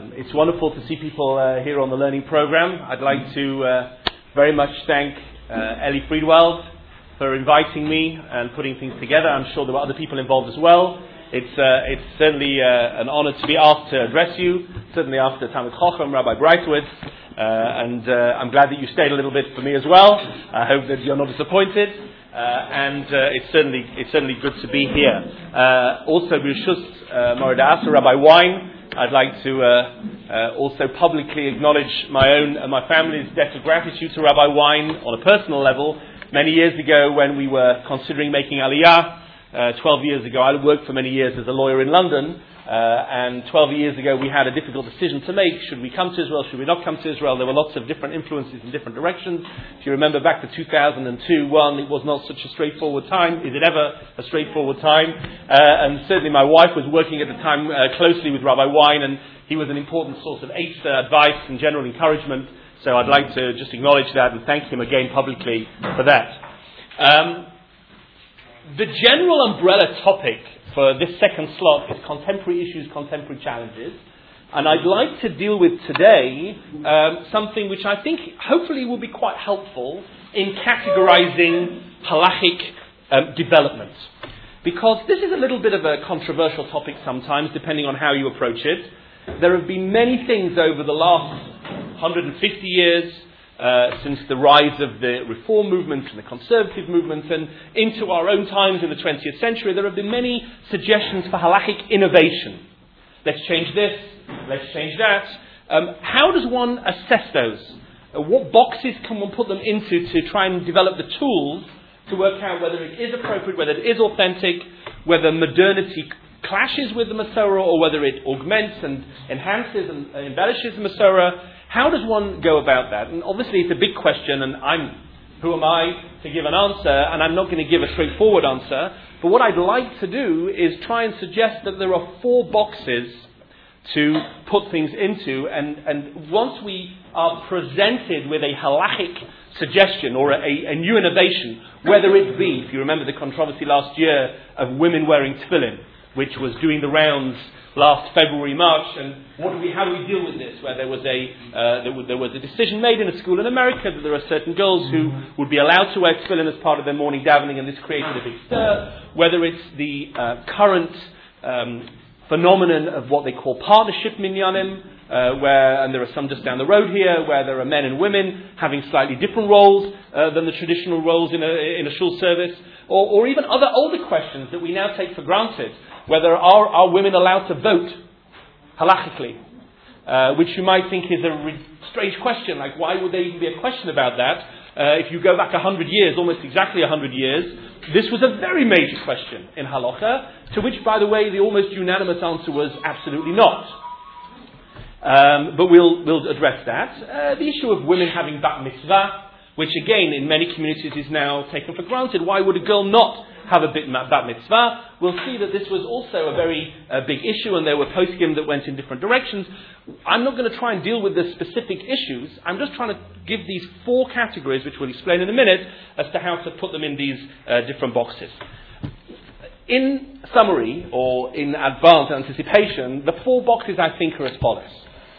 It's wonderful to see people here on the learning program. I'd like to very much thank Ellie Friedwald for inviting me and putting things together. I'm sure there were other people involved as well. It's certainly an honor to be asked to address you, certainly after Talmid Chacham, Rabbi Breitowitz, and I'm glad that you stayed a little bit for me as well. I hope that you're not disappointed, and it's certainly good to be here. Also, B'Rishus Mored HaAsor, Rabbi Wein, I'd like to also publicly acknowledge my own and my family's debt of gratitude to Rabbi Wein on a personal level. Many years ago, when we were considering making Aliyah, 12 years ago, I worked for many years as a lawyer in London, and 12 years ago we had a difficult decision to make. Should we come to Israel? Should we not come to Israel? There were lots of different influences in different directions. If you remember back to 2002, it was not such a straightforward time. Is it ever a straightforward time? And certainly my wife was working at the time closely with Rabbi Wein, and he was an important source of advice and general encouragement. So I'd like to just acknowledge that and thank him again publicly for that. The general umbrella topic for this second slot is contemporary issues, contemporary challenges. And I'd like to deal with today something which I think hopefully will be quite helpful in categorizing halachic development. Because this is a little bit of a controversial topic sometimes, depending on how you approach it. There have been many things over the last 150 years, since the rise of the reform movement and the conservative movement and into our own times in the 20th century, there have been many suggestions for halachic innovation. Let's change this, let's change that. How does one assess those? What boxes can one put them into to try and develop the tools to work out whether it is appropriate, whether it is authentic, whether modernity clashes with the Masorah or whether it augments and enhances and embellishes the Masorah? How does one go about that? And obviously it's a big question, and who am I to give an answer? And I'm not going to give a straightforward answer. But what I'd like to do is try and suggest that there are 4 boxes to put things into, and once we are presented with a halachic suggestion or a new innovation, whether it be, if you remember the controversy last year of women wearing tefillin, which was doing the rounds last February, March, and how do we deal with this? Where there was a decision made in a school in America that there are certain girls who would be allowed to wear tefillin as part of their morning davening, and this created a big stir. Whether it's the current phenomenon of what they call partnership minyanim, and there are some just down the road here, where there are men and women having slightly different roles than the traditional roles in a shul service, or even other older questions that we now take for granted. Whether are women allowed to vote halachically? Which you might think is a strange question. Like, why would there even be a question about that? If you go back 100 years, almost exactly 100 years, this was a very major question in halacha, to which, by the way, the almost unanimous answer was absolutely not. But we'll address that. The issue of women having bat mitzvah, which again in many communities is now taken for granted. Why would a girl not have a bat mitzvah? We'll see that this was also a very big issue, and there were poskim that went in different directions. I'm not going to try and deal with the specific issues. I'm just trying to give these 4 categories, which we'll explain in a minute, as to how to put them in these different boxes. In summary, or in advance anticipation, the 4 boxes I think are as follows.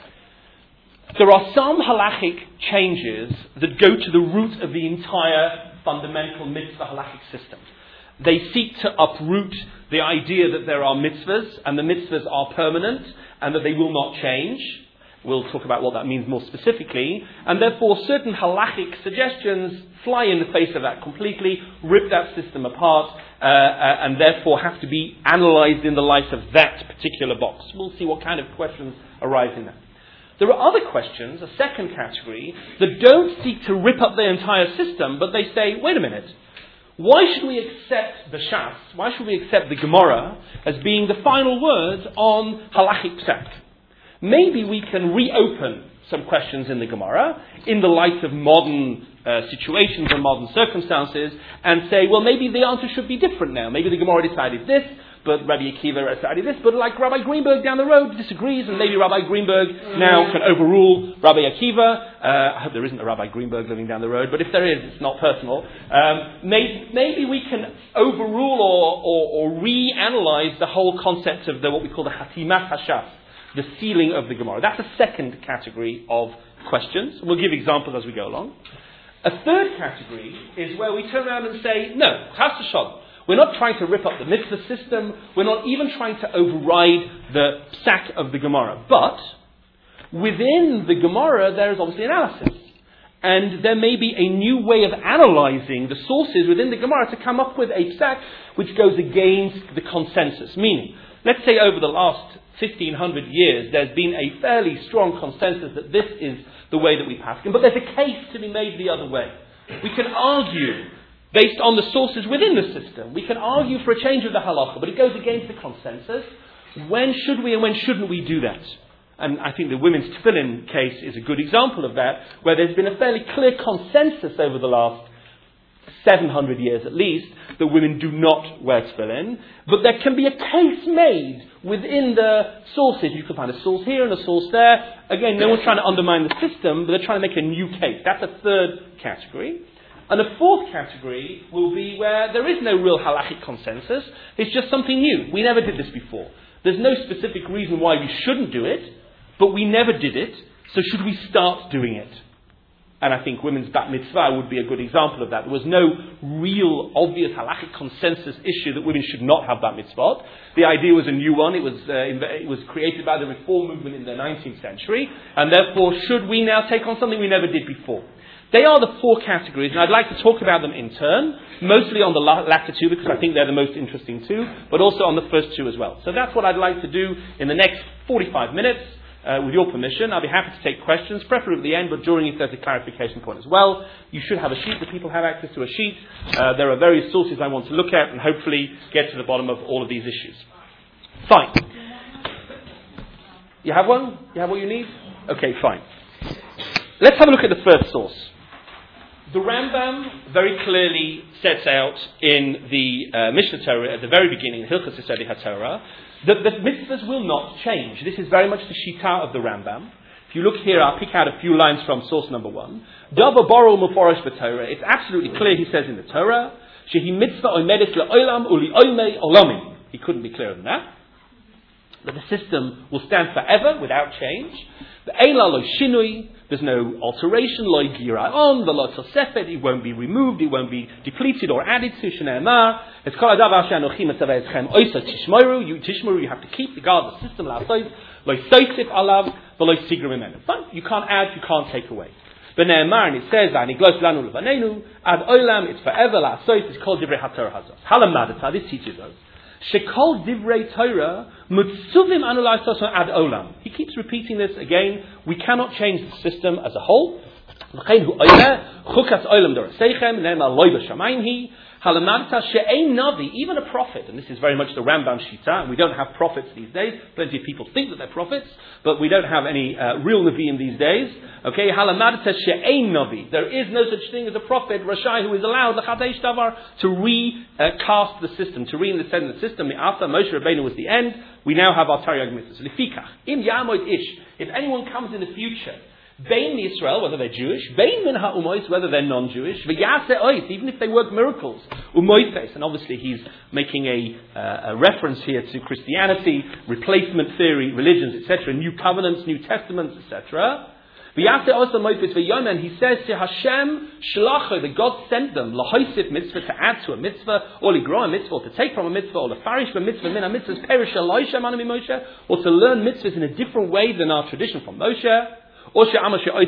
There are some halachic changes that go to the root of the entire fundamental mitzvah halachic system. They seek to uproot the idea that there are mitzvahs, and the mitzvahs are permanent, and that they will not change. We'll talk about what that means more specifically. And therefore, certain halachic suggestions fly in the face of that completely, rip that system apart, and therefore have to be analysed in the light of that particular box. We'll see what kind of questions arise in that. There are other questions, a second category, that don't seek to rip up the entire system, but they say, wait a minute, why should we accept the Shas, why should we accept the Gemara as being the final word on halachic psak? Maybe we can reopen some questions in the Gemara in the light of modern situations and modern circumstances and say, well, maybe the answer should be different now. Maybe the Gemara decided this, but Rabbi Akiva decided this, but like Rabbi Greenberg down the road disagrees, and maybe Rabbi Greenberg now can overrule Rabbi Akiva. I hope there isn't a Rabbi Greenberg living down the road, but if there is, it's not personal. Maybe we can overrule or reanalyze the whole concept of what we call the Hatimat Hashas, the ceiling of the Gemara. That's a second category of questions. We'll give examples as we go along. A third category is where we turn around and say, no, chas v'shalom. We're not trying to rip up the mitzvah system. We're not even trying to override the psak of the Gemara. But within the Gemara, there is obviously analysis. And there may be a new way of analysing the sources within the Gemara to come up with a psak which goes against the consensus. Meaning, let's say over the last 1,500 years, there's been a fairly strong consensus that this is the way that we pass it. But there's a case to be made the other way. We can argue based on the sources within the system. We can argue for a change of the halacha, but it goes against the consensus. When should we and when shouldn't we do that? And I think the women's tefillin case is a good example of that, where there's been a fairly clear consensus over the last 700 years at least, that women do not wear tefillin. But there can be a case made within the sources. You can find a source here and a source there. Again, no one's trying to undermine the system, but they're trying to make a new case. That's a third category. And a fourth category will be where there is no real halachic consensus. It's just something new. We never did this before. There's no specific reason why we shouldn't do it, but we never did it, so should we start doing it? And I think women's bat mitzvah would be a good example of that. There was no real obvious halachic consensus issue that women should not have bat mitzvah. The idea was a new one. It was created by the Reform movement in the 19th century, and therefore should we now take on something we never did before? They are the four categories, and I'd like to talk about them in turn, mostly on the latter two, because I think they're the most interesting two, but also on the first two as well. So that's what I'd like to do in the next 45 minutes. With your permission, I'll be happy to take questions, preferably at the end, but during if there's a clarification point as well. You should have a sheet. The people have access to a sheet. There are various sources I want to look at and hopefully get to the bottom of all of these issues. Fine. You have one? You have what you need? Okay, fine. Let's have a look at the first source. The Rambam very clearly sets out in the Mishnah Torah at the very beginning, Hilchos Yesodei HaTorah, that the mitzvahs will not change. This is very much the shita of the Rambam. If you look here, I'll pick out a few lines from source number 1. Dava baro muforosh b'Torah. It's absolutely clear, he says in the Torah, shehi mitzvah omedet le'olam uli oimei olamim. He couldn't be clearer than that. That the system will stand forever without change. The eila lo shinui. There's no alteration, lo yigiraon, v'lo tosefet, it won't be removed, it won't be depleted or added to, shene'emar, it's kol hadavar she'anochi metzaveh etchem oisa tishmoru, you have to keep the guard of the system, la'asos, lo yisosif alav, v'lo yisigra mimenu. Fine, you can't add, you can't take away. B'ne'emar, and it says, v'aniglos lanu levanenu, ad olam, it's forever, la'asos, it's called divrei haTorah hazos. Halamadata, this teaches us. Shekol divrei Torah mutzuvim anu la'asos ad olam. He keeps repeating this again. We cannot change the system as a whole. L'chein hu oileh chukas olam doraseichem ne'emar loy b'shamayim hi halamadta she'ein navi, even a prophet, and this is very much the Rambam shita, and we don't have prophets these days. Plenty of people think that they're prophets, but we don't have any real Nevi'im these days. Okay, halamadta she'ein navi. There is no such thing as a prophet, Rashai, who is allowed l'chadesh davar to recast the system, to reinsert the system. After Moshe Rabbeinu was the end, we now have our Taryag mitzvahs. Lefikach im yamod ish. If anyone comes in the future, Bein Yisrael, whether they're Jewish, Bein min ha'umois, whether they're non-Jewish, v'yaseh ois, even if they work miracles, umoifes, and obviously he's making a reference here to Christianity, replacement theory, religions, etc., New Covenants, New Testaments, etc. V'yaseh ois umoifes v'yomen, he says to Hashem, shlacho, that God sent them, lahoisif mitzvah, to add to a mitzvah, or ligrow a mitzvah, or to take from a mitzvah, or lefarish a mitzvah, min ha-mitzvahs perish aloisha manami Moshe, or to learn mitzvahs in a different way than our tradition from Moshe. Or comes to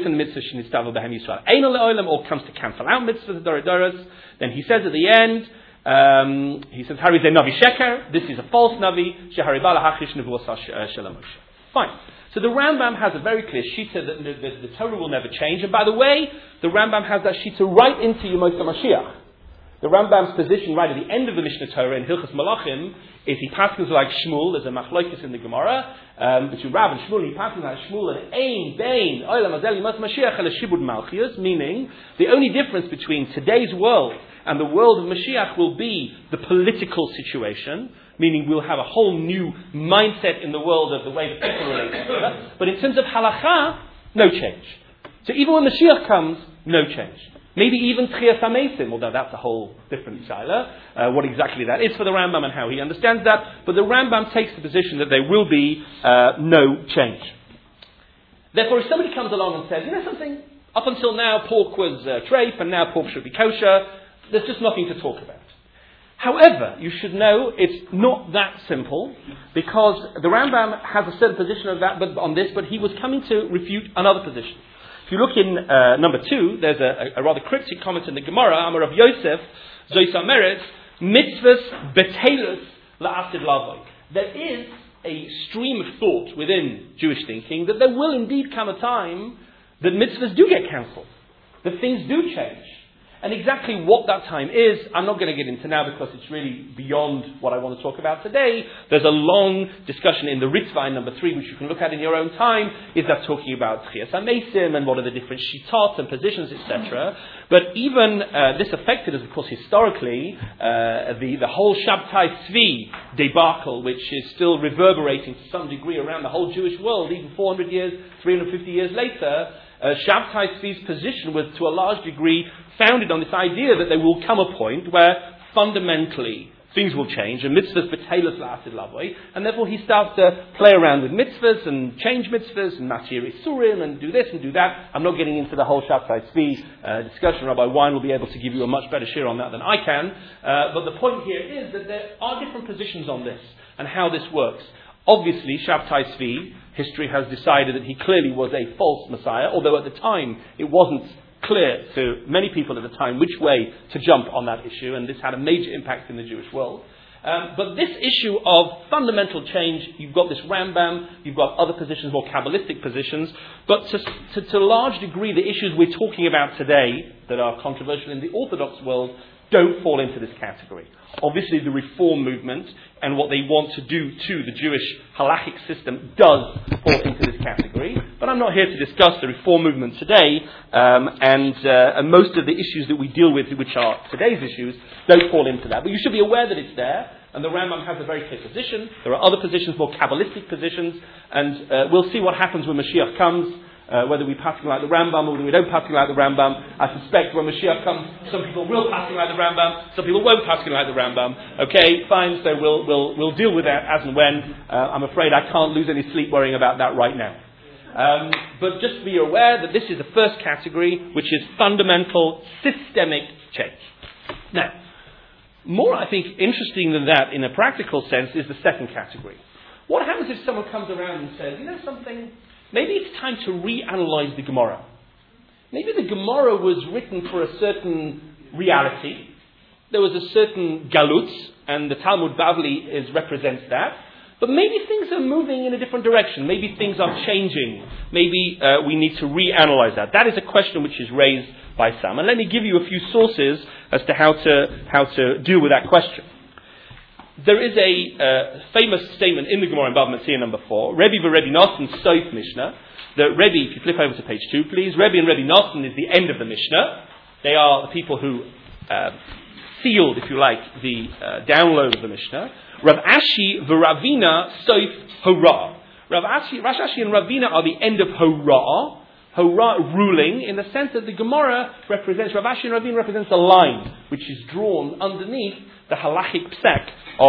cancel out mitzvahs doros. Then he says at the end, he says, "Hari ze navi sheker." This is a false navi. Shehari bala hachish nevuos shel Moshe. Fine. So the Rambam has a very clear shita that the Torah will never change. And by the way, the Rambam has that shita right into Yemos HaMashiach. The Rambam's position right at the end of the Mishnah Torah in Hilchos Malachim is he passes like Shmuel. There's a machlokes in the Gemara between Rav and Shmuel. He passes like Shmuel and ein bein olam hazel yemos Mashiach ele shibud malchias, meaning the only difference between today's world and the world of Mashiach will be the political situation, meaning we'll have a whole new mindset in the world of the way that people relate to each other. But in terms of halacha, no change. So even when Mashiach comes, no change. Maybe even Tchias HaMeisim, although that's a whole different shaila, what exactly that is for the Rambam and how he understands that. But the Rambam takes the position that there will be no change. Therefore, if somebody comes along and says, you know something, up until now pork was treif and now pork should be kosher, there's just nothing to talk about. However, you should know it's not that simple, because the Rambam has a certain position on this, but he was coming to refute another position. If you look in number 2, there's a rather cryptic comment in the Gemara, Amar Rav Yosef, Zois Ameret, mitzvahs betelus la'asid lavoy. There is a stream of thought within Jewish thinking that there will indeed come a time that mitzvahs do get cancelled, that things do change. And exactly what that time is, I'm not going to get into now because it's really beyond what I want to talk about today. There's a long discussion in the Ritva in number 3, which you can look at in your own time. Is that talking about Tchias HaMeisim and what are the different shitot and positions, etc. But even this affected us, of course, historically, the whole Shabtai Tzvi debacle, which is still reverberating to some degree around the whole Jewish world, even 400 years, 350 years later. Shabtai Tzvi's position was to a large degree founded on this idea that there will come a point where fundamentally things will change, and mitzvahs betelus la'asid lavoi, and therefore he starts to play around with mitzvahs and change mitzvahs and matir isurim and do this and do that. I'm not getting into the whole Shabtai Tzvi discussion. Rabbi Wein will be able to give you a much better share on that than I can. But the point here is that there are different positions on this and how this works. Obviously, Shabtai Tzvi, history has decided that he clearly was a false Messiah, although at the time it wasn't clear to many people at the time which way to jump on that issue, and this had a major impact in the Jewish world. But this issue of fundamental change, you've got this Rambam, you've got other positions, more Kabbalistic positions, but to a large degree the issues we're talking about today that are controversial in the Orthodox world don't fall into this category. Obviously the Reform movement and what they want to do to the Jewish halachic system does fall into this category, but I'm not here to discuss the Reform movement today, and most of the issues that we deal with, which are today's issues, don't fall into that. But you should be aware that it's there, and the Rambam has a very clear position. There are other positions, more Kabbalistic positions, and we'll see what happens when Mashiach comes. Whether we pass like the Rambam or whether we don't pass like the Rambam. I suspect when Mashiach comes, some people will pass like the Rambam, some people won't pass like the Rambam. Okay, fine, so we'll deal with that as and when. I'm afraid I can't lose any sleep worrying about that right now. But just be aware that this is the first category, which is fundamental, systemic change. Now, more, I think, interesting than that in a practical sense is the second category. What happens if someone comes around and says, you know something, maybe it's time to reanalyze the Gemara. Maybe the Gemara was written for a certain reality. There was a certain galut, and the Talmud Bavli represents that. But maybe things are moving in a different direction. Maybe things are changing. Maybe we need to reanalyze that. That is a question which is raised by some. And let me give you a few sources as to how to deal with that question. There is a famous statement in the Gemara in Bava Metzia number 4. Rebbe v'Rebbe Nosson Soif Mishnah. The Rebbe, if you flip over to page 2, please. Rebbe and Rebbe Nosson is the end of the Mishnah. They are the people who sealed, if you like, the download of the Mishnah. Rav Ashi v'Ravina Soif Hora. Rav Ashi and Ravina are the end of Hora. Hora, ruling, in the sense that the Gemara represents, Rav Ashi and Ravina represents a line which is drawn underneath the halachic psek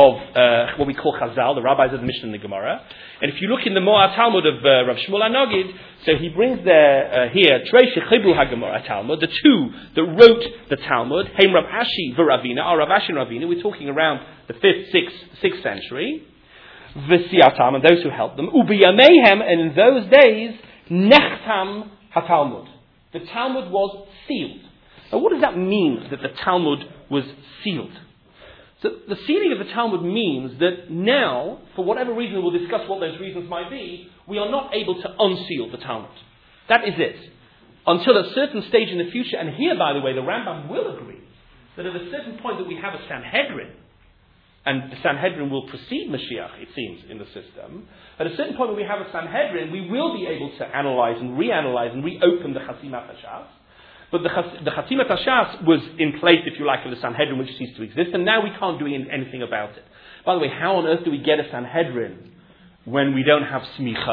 of what we call Chazal, the rabbis of the Mishnah and the Gemara. And if you look in the Mo'at Talmud of Rav Shmuel HaNogid, so he brings there here Trei Shechibru HaGemara Talmud, the two that wrote the Talmud, Heim Rav Ashi v'Ravina, are Rav Ashi and Ravina. We're talking around the 5th, 6th century. V'Siatam, and those who helped them. Ubiyamehem, and in those days, Nechtam HaTalmud. The Talmud was sealed. Now what does that mean, that the Talmud was sealed? So the sealing of the Talmud means that now, for whatever reason, we'll discuss what those reasons might be, we are not able to unseal the Talmud. That is it. Until a certain stage in the future, and here, by the way, the Rambam will agree, that at a certain point that we have a Sanhedrin, and the Sanhedrin will precede Mashiach, it seems, in the system. At a certain point when we have a Sanhedrin, we will be able to analyze and reanalyze and reopen the Chasimat HaShas. But the Chasimat HaShas was in place, if you like, of the Sanhedrin, which ceased to exist, and now we can't do anything about it. By the way, how on earth do we get a Sanhedrin when we don't have Smicha?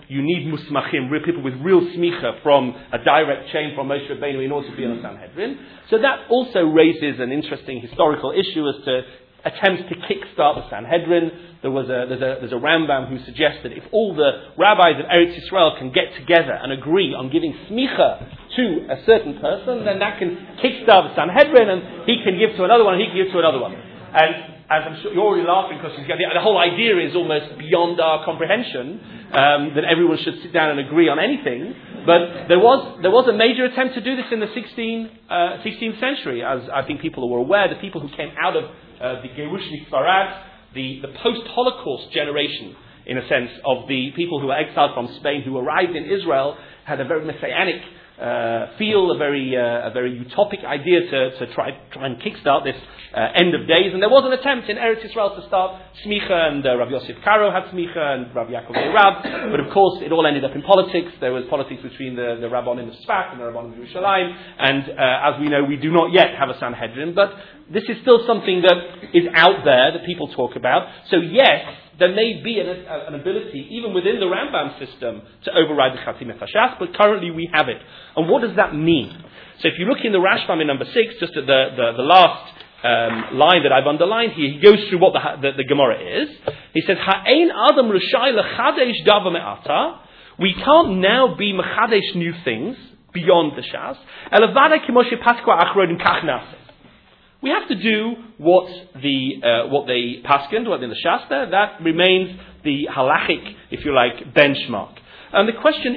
you need musmachim, real people with real smicha from a direct chain from Moshe Rabbeinu in order to be on the Sanhedrin. So that also raises an interesting historical issue as to attempts to kickstart the Sanhedrin. There's a Rambam who suggests that if all the rabbis of Eretz Yisrael can get together and agree on giving smicha to a certain person, then that can kickstart the Sanhedrin, and he can give to another one, and he can give to another one. And as I'm sure you're already laughing because the whole idea is almost beyond our comprehension, that everyone should sit down and agree on anything. But there was a major attempt to do this in the 16th century, as I think people were aware. The people who came out of the Gerushnik Farad, the post-Holocaust generation, in a sense, of the people who were exiled from Spain, who arrived in Israel, had a very messianic feel, a very utopic idea to try and kickstart this end of days. And there was an attempt in Eretz Yisrael to start smicha, and Rav Yosef Karo had smicha, and Rav Yaakov Rab. But of course, it all ended up in politics. There was politics between the Rabbanim of Sfat and the Rabbanim of Yerushalayim. And as we know, we do not yet have a Sanhedrin, but this is still something that is out there that people talk about. So yes, there may be an ability, even within the Rambam system, to override the Chatzim Hashas, but currently we have it. And what does that mean? So if you look in the Rashbam in number 6, just at the last line that I've underlined here, he goes through what the Gemara is. He says, Ha'ein Adam Rishai lechadesh dava me'ata. We can't now be mechadesh new things beyond the Shas. Elavada kimoshe paskwa achrodim kach nase. We have to do what they paskined, what in the Shas there. That remains the halachic, if you like, benchmark. And the question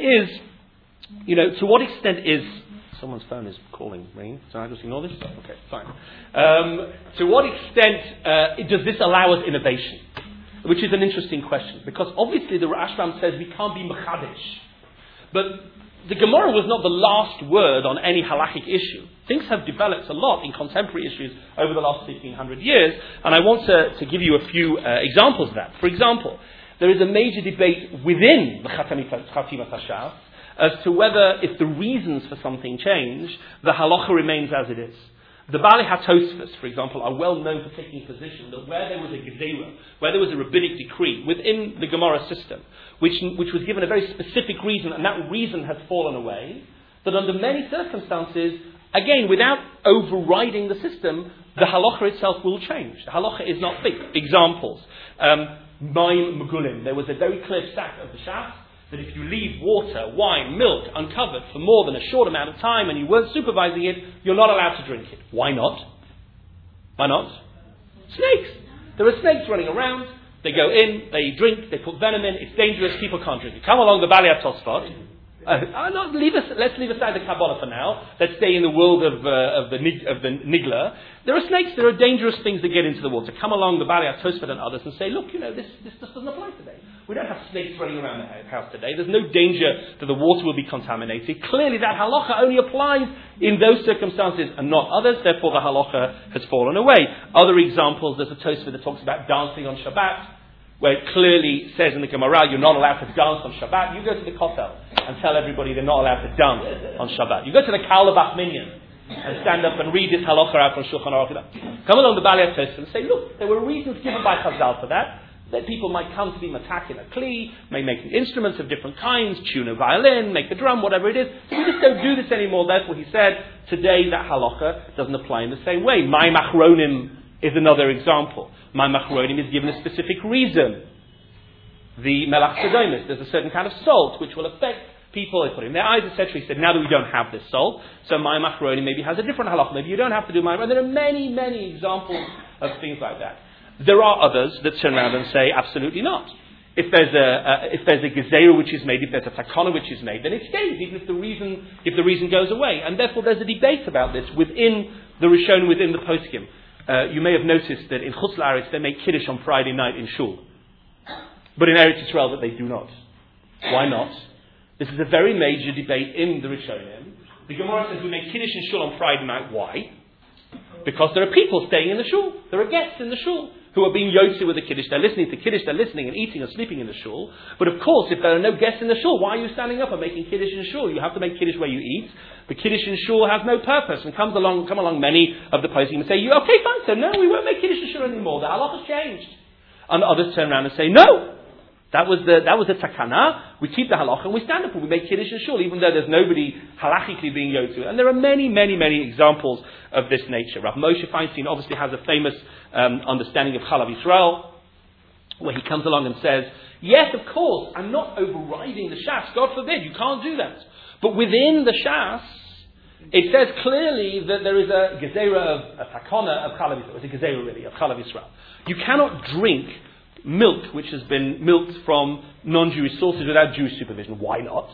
is, to what extent is someone's phone is ringing? So I just ignore this. Okay, fine. To what extent does this allow us innovation? Which is an interesting question, because obviously the Rashbam says we can't be mechadesh, but the Gemara was not the last word on any halachic issue. Things have developed a lot in contemporary issues over the last 1,500 years, and I want to give you a few examples of that. For example, there is a major debate within the Chatimat Hashas as to whether, if the reasons for something change, the halacha remains as it is. The Baalei HaTosfos, for example, are well known for taking a position that where there was a gezerah, where there was a rabbinic decree within the Gemara system, which was given a very specific reason, and that reason has fallen away, that under many circumstances, again, without overriding the system, the halacha itself will change. The halacha is not fixed. Examples. Mayim Megulim. There was a very clear stat of the Shas that if you leave water, wine, milk uncovered for more than a short amount of time and you weren't supervising it, you're not allowed to drink it. Why not? Why not? Snakes. There are snakes running around. They go in, they drink, they put venom in. It's dangerous. People can't drink it. Come along the Baalei HaTosfot. Let's leave aside the Kabbalah for now. Let's stay in the world of the Nigla. There are snakes. There are dangerous things that get into the water. Come along the Baalei HaTosfot and others and say, look, this just doesn't apply today. We don't have snakes running around the house today. There's no danger that the water will be contaminated. Clearly, that halacha only applies in those circumstances and not others. Therefore, the halacha has fallen away. Other examples, there's a Tosfot that talks about dancing on Shabbat, where it clearly says in the Gemara, you're not allowed to dance on Shabbat. You go to the Kotel and tell everybody they're not allowed to dance on Shabbat. You go to the Kalabach Minyan and stand up and read this halacha out from Shulchan Aruch. Come along the Baalei HaTosfot and say, look, there were reasons given by Chazal for that people might come to be matakin a kli, may make instruments of different kinds, tune a violin, make a drum, whatever it is. So we just don't do this anymore. Therefore, he said, today that halacha doesn't apply in the same way. Mayim Achronim is another example. Mayim Achronim is given a specific reason. The Melach Sodomis, there's a certain kind of salt which will affect people, they put it in their eyes, etc. He said, now that we don't have this salt, so Mayim Achronim maybe has a different halacha. Maybe you don't have to do Mayim. There are many, many examples of things like that. There are others that turn around and say, absolutely not. If there's a gezerah which is made, if there's a takana which is made, then it stays, even if the reason goes away. And therefore there's a debate about this within the Rishonim, within the Poskim. You may have noticed that in Chutz La'aretz they make Kiddush on Friday night in Shul. But in Eretz Yisrael that they do not. Why not? This is a very major debate in the Rishonim. The Gemara says we make Kiddush in Shul on Friday night. Why? Because there are people staying in the Shul. There are guests in the Shul who are being yotze with the Kiddush. They're listening to Kiddush, they're listening and eating and sleeping in the Shul. But of course, if there are no guests in the Shul, why are you standing up and making Kiddush in Shul? You have to make Kiddush where you eat. The Kiddush in Shul has no purpose. And come along many of the poskim and say, okay, fine, so no, we won't make Kiddush in Shul anymore. The halakha's changed. And others turn around and say, no, That was the takana. We keep the halacha and we stand up and we make kiddush and shul, even though there's nobody halachically being yod to it. And there are many, many, many examples of this nature. Rav Moshe Feinstein obviously has a famous understanding of Chalav Yisrael, where he comes along and says, yes, of course, I'm not overriding the Shas. God forbid, you can't do that. But within the Shas, it says clearly that there is a gezerah a takana of Chalav Yisrael. It's a gezerah really, of Chalav Yisrael. You cannot drink milk which has been milked from non-Jewish sources without Jewish supervision. Why not?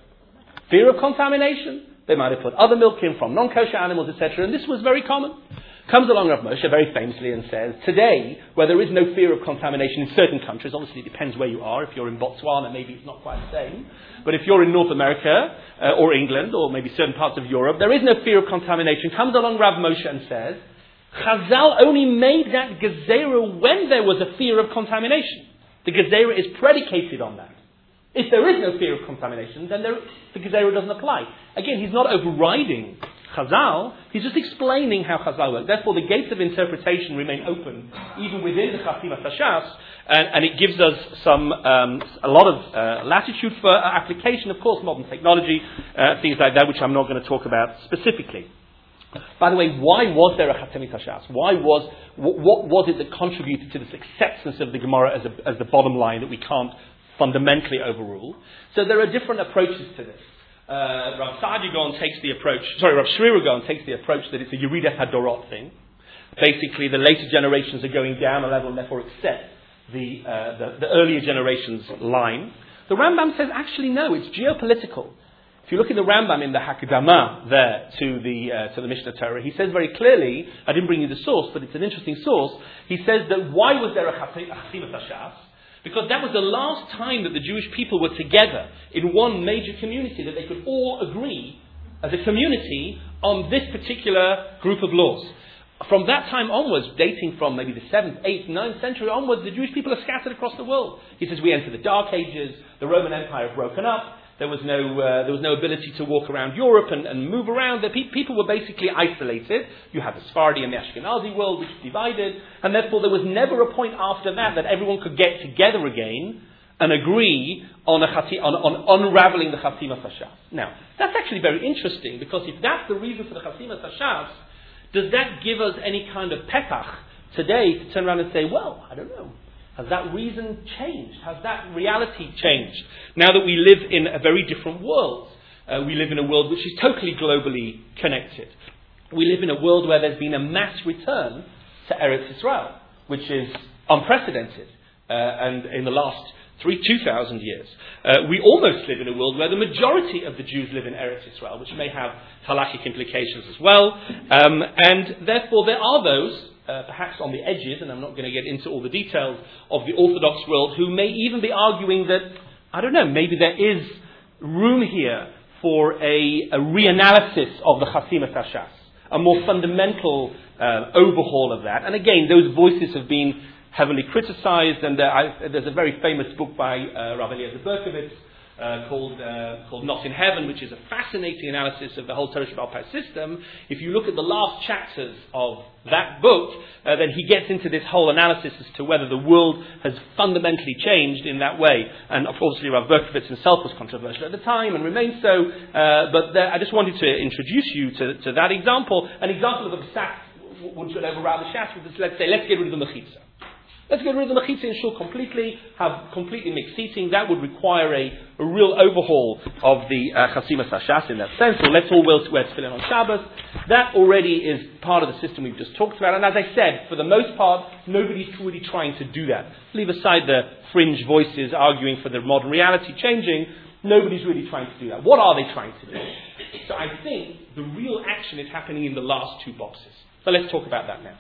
Fear of contamination. They might have put other milk in from non-kosher animals, etc. And this was very common. Comes along Rav Moshe very famously and says, today, where there is no fear of contamination in certain countries, obviously it depends where you are. If you're in Botswana, maybe it's not quite the same. But if you're in North America, or England, or maybe certain parts of Europe, there is no fear of contamination. Comes along Rav Moshe and says, Chazal only made that gezerah when there was a fear of contamination. The gezerah is predicated on that. If there is no fear of contamination, then the gezerah doesn't apply. Again, he's not overriding Chazal, he's just explaining how Chazal works. Therefore, the gates of interpretation remain open, even within the Chasimas Hashas, and it gives us a lot of latitude for application, of course, modern technology, things like that, which I'm not going to talk about specifically. By the way, why was there a Chasimas Hashas? What was it that contributed to this acceptance of the Gemara as the bottom line that we can't fundamentally overrule? So there are different approaches to this. Rav Saadia Gaon takes the approach, Rav Shriram Gaon takes the approach that it's a Yeridas HaDorot thing. Basically, the later generations are going down a level and therefore accept the earlier generations' line. The Rambam says, actually, no, it's geopolitical. If you look in the Rambam in the Hakdama there to the Mishnah Torah, he says very clearly, I didn't bring you the source, but it's an interesting source. He says that why was there a Chasimas Hashas? Because that was the last time that the Jewish people were together in one major community, that they could all agree as a community on this particular group of laws. From that time onwards, dating from maybe the 7th, 8th, 9th century onwards, the Jewish people are scattered across the world. He says we enter the Dark Ages, the Roman Empire had broken up, there was no ability to walk around Europe and move around. The people were basically isolated. You had the Sephardi and the Ashkenazi world, which divided, and therefore there was never a point after that everyone could get together again and agree on unraveling the Chasimas Hashas. Now, that's actually very interesting, because if that's the reason for the Chasimas Hashas, does that give us any kind of petach today to turn around and say, well, I don't know, has that reason changed? Has that reality changed? Now that we live in a very different world. We live in a world which is totally globally connected. We live in a world where there's been a mass return to Eretz Yisrael, which is unprecedented. And in the last 2,000 years. We almost live in a world where the majority of the Jews live in Eretz Yisrael, which may have halachic implications as well. And therefore there are those, perhaps on the edges, and I'm not going to get into all the details of the Orthodox world, who may even be arguing that, I don't know, maybe there is room here for a reanalysis of the Chasimas Hashas, a more fundamental overhaul of that. And again, those voices have been heavily criticized, and there's a very famous book by Rav Eliezer Berkovitz called Not in Heaven, which is a fascinating analysis of the whole Torah Sheba'al Peh system. If you look at the last chapters of that book, then he gets into this whole analysis as to whether the world has fundamentally changed in that way. And obviously Rav Berkovitz himself was controversial at the time and remains so, but I just wanted to introduce you to that example. An example of a psak which would override the Shas was, let's get rid of the Mechitza. Let's get rid of the Mechitza in Shul completely, have completely mixed seating. That would require a real overhaul of the Chasimas Hashas in that sense. Or let's all wear tefillin on Shabbos. That already is part of the system we've just talked about. And as I said, for the most part, nobody's really trying to do that. Leave aside the fringe voices arguing for the modern reality changing. Nobody's really trying to do that. What are they trying to do? So I think the real action is happening in the last two boxes. So let's talk about that now.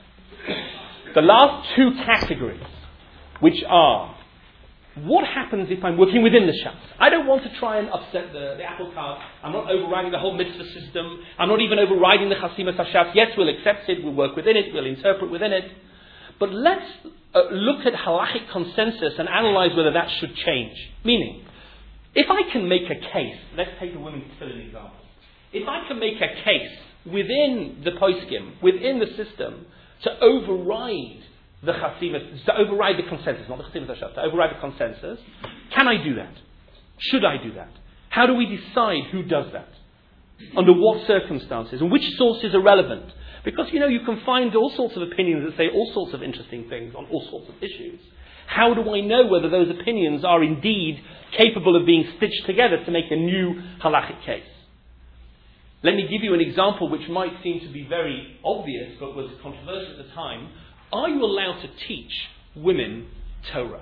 The last two categories, which are, what happens if I'm working within the Shas? I don't want to try and upset the apple cart. I'm not overriding the whole mitzvah system. I'm not even overriding the Chasimas Hashas. Yes, we'll accept it, we'll work within it, we'll interpret within it. But let's look at halachic consensus and analyze whether that should change. Meaning, if I can make a case, let's take the women's tefillin example. If I can make a case within the poskim, within the system, to override the Chasimas, to override the consensus, not the Chasimas Hashas, to override the consensus, can I do that? Should I do that? How do we decide who does that? Under what circumstances? And which sources are relevant? Because, you can find all sorts of opinions that say all sorts of interesting things on all sorts of issues. How do I know whether those opinions are indeed capable of being stitched together to make a new halachic case? Let me give you an example which might seem to be very obvious but was controversial at the time. Are you allowed to teach women Torah?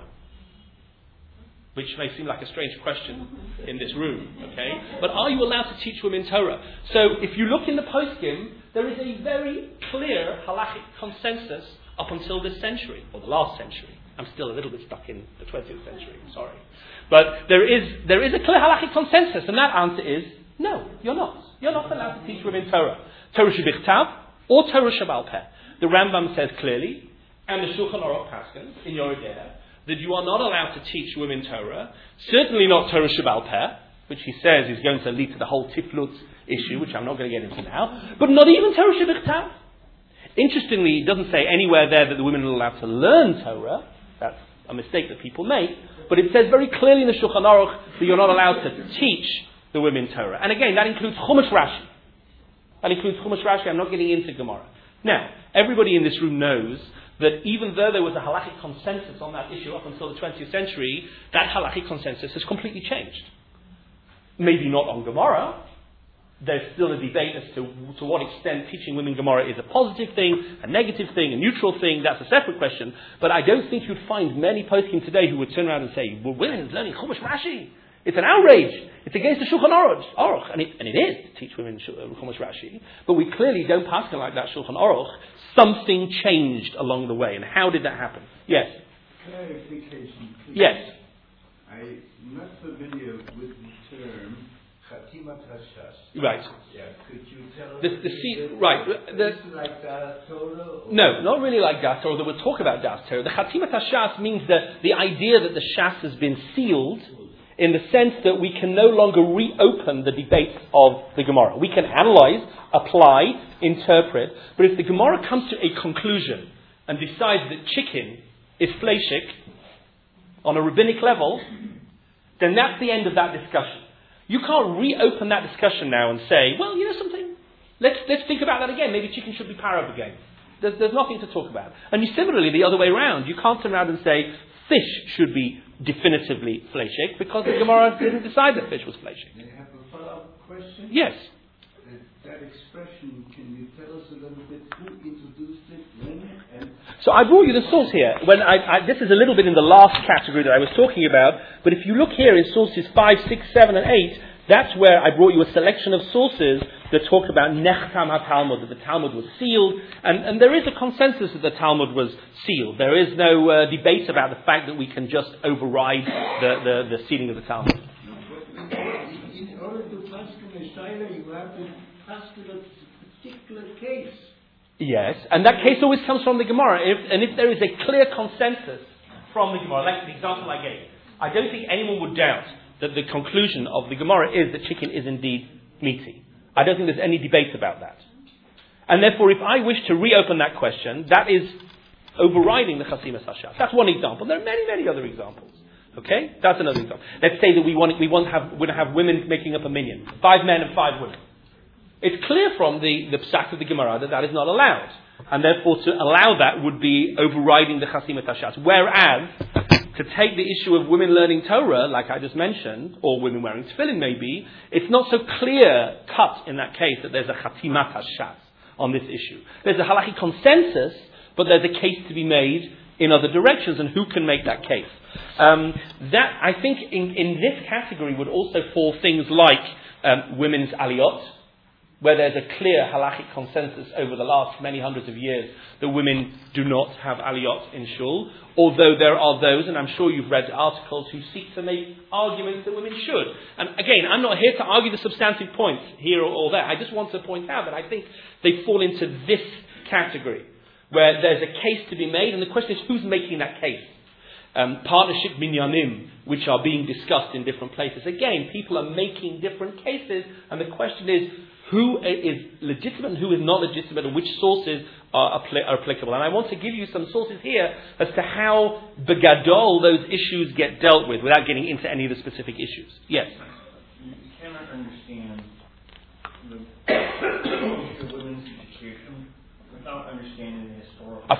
Which may seem like a strange question in this room, okay? But are you allowed to teach women Torah? So if you look in the poskim, there is a very clear halachic consensus up until this century, or the last century. I'm still a little bit stuck in the 20th century, sorry. But there is a clear halachic consensus, and that answer is, no, you're not. You're not allowed to teach women Torah. Torah shebichtav, or Torah shebal peh. The Rambam says clearly, and the Shulchan Aruch paskins, in Yoreh De'ah, that you are not allowed to teach women Torah, certainly not Torah shebal peh, which he says is going to lead to the whole tiflut issue, which I'm not going to get into now, but not even Torah shebichtav. Interestingly, it doesn't say anywhere there that the women are allowed to learn Torah. That's a mistake that people make. But it says very clearly in the Shulchan Aruch that you're not allowed to teach the women Torah. And again, that includes Chumash Rashi. I'm not getting into Gemara. Now, everybody in this room knows that even though there was a halachic consensus on that issue up until the 20th century, that halachic consensus has completely changed. Maybe not on Gemara. There's still a debate as to what extent teaching women Gemara is a positive thing, a negative thing, a neutral thing. That's a separate question. But I don't think you'd find many poskim today who would turn around and say, well, women's learning Chumash Rashi. It's an outrage. It's against the Shulchan Aruch. And it is to teach women Chumash Rashi. But we clearly don't pass it like that Shulchan Aruch. Something changed along the way. And how did that happen? Yes? Clarification, please. Yes. I'm not familiar with the term Chatimat Hashas. Right. Yeah. Could you tell us? Like Das Torah? No, not really like Das Torah. We'll talk about Das Torah. The Chatimat Hashas means that the idea that the Shas has been sealed in the sense that we can no longer reopen the debates of the Gemara. We can analyze, apply, interpret, but if the Gemara comes to a conclusion and decides that chicken is fleishik on a rabbinic level, then that's the end of that discussion. You can't reopen that discussion now and say, well, something, let's think about that again. Maybe chicken should be parab again. There's nothing to talk about. And similarly, the other way around. You can't turn around and say, fish should be definitively fleishik because the Gemara didn't decide that fish was fleishik. May I have a follow-up question? Yes. That expression, can you tell us a little bit who introduced it, when, and... So I brought you the source here. This is a little bit in the last category that I was talking about, but if you look here in sources 5, 6, 7, and 8, that's where I brought you a selection of sources that talk about Nechtam HaTalmud, that the Talmud was sealed, and there is a consensus that the Talmud was sealed. There is no debate about the fact that we can just override the sealing of the Talmud. In order to pass to Messiah, you have to pass to a particular case. Yes, and that case always comes from the Gemara. If there is a clear consensus from the Gemara, like the example I gave, I don't think anyone would doubt that the conclusion of the Gemara is that chicken is indeed meaty. I don't think there's any debate about that. And therefore, if I wish to reopen that question, that is overriding the Chasimas Hashas. That's one example. There are many, many other examples. Okay? That's another example. Let's say that we want to have women making up a minyan. 5 men and 5 women. It's clear from the psak of the Gemara that is not allowed. And therefore, to allow that would be overriding the Chasimat Hashas. Whereas, to take the issue of women learning Torah, like I just mentioned, or women wearing tefillin maybe, it's not so clear cut in that case that there's a Chatimat Hashas on this issue. There's a halachic consensus, but there's a case to be made in other directions, and who can make that case? That, I think, in this category would also fall things like women's aliyot, where there's a clear halachic consensus over the last many hundreds of years that women do not have aliyot in shul, although there are those, and I'm sure you've read articles, who seek to make arguments that women should. And again, I'm not here to argue the substantive points here or there. I just want to point out that I think they fall into this category, where there's a case to be made, and the question is, who's making that case? Partnership minyanim, which are being discussed in different places. Again, people are making different cases, and the question is, who is legitimate and who is not legitimate, and which sources are applicable. And I want to give you some sources here as to how begadol those issues get dealt with, without getting into any of the specific issues. Yes? You cannot understand the issue of women's education without understanding the historical. Of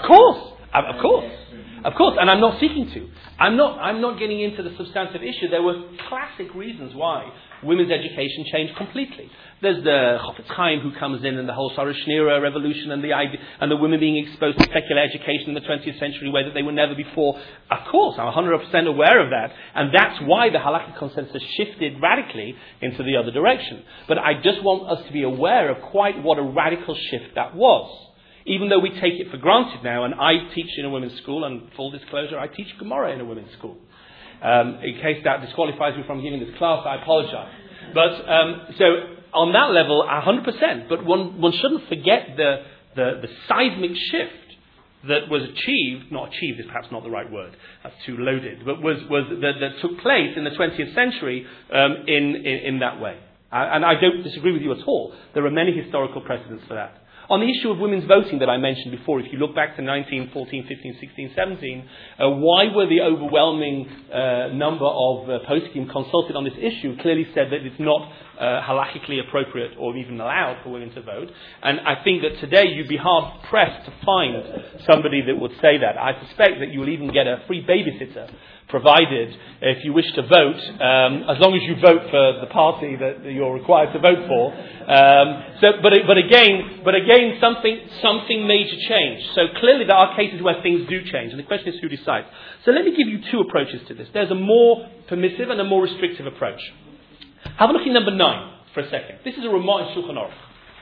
course, and I'm not seeking to. I'm not getting into the substantive issue. There were classic reasons why women's education changed completely. There's the Chofetz Chaim who comes in, and the whole Sarashnira revolution, and the women being exposed to secular education in the 20th century way that they were never before. Of course, I'm 100% aware of that, and that's why the halakhic consensus shifted radically into the other direction. But I just want us to be aware of quite what a radical shift that was. Even though we take it for granted now, and I teach in a women's school, and full disclosure, I teach Gemara in a women's school. In case that disqualifies me from giving this class, I apologize. But so on that level, 100%. But one shouldn't forget the seismic shift that was achieved. Not achieved is perhaps not the right word. That's too loaded. But that took place in the 20th century in that way. And I don't disagree with you at all. There are many historical precedents for that. On the issue of women's voting that I mentioned before, if you look back to 1914, 15, 16, 17, why were the overwhelming number of poskim consulted on this issue clearly said that it's not halachically appropriate or even allowed for women to vote. And I think that today you'd be hard pressed to find somebody that would say that. I suspect that you will even get a free babysitter provided if you wish to vote, as long as you vote for the party that you're required to vote for. But again, something major changed. So clearly there are cases where things do change, and the question is who decides. So let me give you two approaches to this. There's a more permissive and a more restrictive approach. Have a look at number 9 for a second. This is a Ramah in Shulchan Aruch.